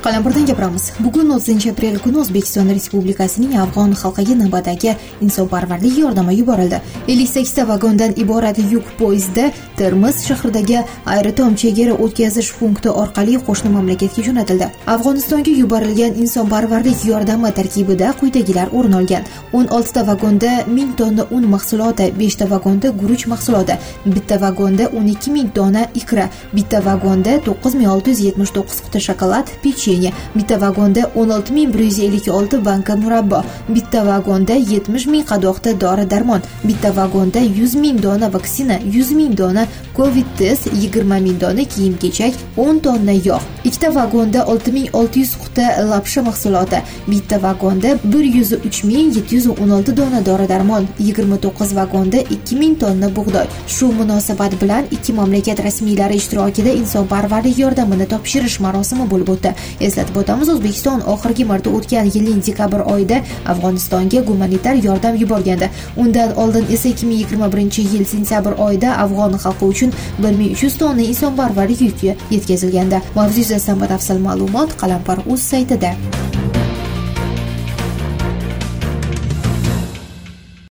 Qalampirdan gapiramiz. Bugun 30-aprel kuni O'zbekiston Respublikasining Afg'on xalqiga navbatdagi insonparvarlik yordami yuborildi. 58 ta vagondan iborat yuk poyezdi Termiz shahridagi Aerotom chegara o'tkazish punkti orqali qo'shni mamlakatga jo'natildi. Afg'onistonga yuborilgan insonparvarlik yordami tarkibida quyidagilar o'rin olgan: 16 ta vagonda 1000 tonna un mahsuloti, 5 ta vagonda guruch mahsuloti, bitta vagonda 12000 dona ikra, bitta vagonda 9679 quti shokolad, pechenye, bitta vagonda 16156 banka murabbo, bitta vagonda 70000 qadoqda dori-darmon, bitta vagonda 100.000 dona vaksina, 100.000 dona Covid test, 20.000 dona kiyim-kechak, 10 tonna yog', ikkita vagonda 6600 quti lapsha mahsuloti, bitta vagonda 103716 dona dori-darmon, 29 vagonda 2000 tonna bug'doy. Shu munosabat bilan ikki mamlakat rasmiylari ishtirokida insonparvarlik yordamini topshirish marosimi bo'lib o'tdi. Eslatib o'tamiz, O'zbekiston oxirgi marta o'tgan yilning dekabr oyida Afg'onistonga gumanitar yordam yuborgandi. Undan oldin esa 2021-yil sentyabr oyida Afg'on xalqi uchun 1300 tonna insonparvarlik yuki yetkazilgandi. Mavzu yuzasidan batafsil ma'lumot Qalampir.uz saytida.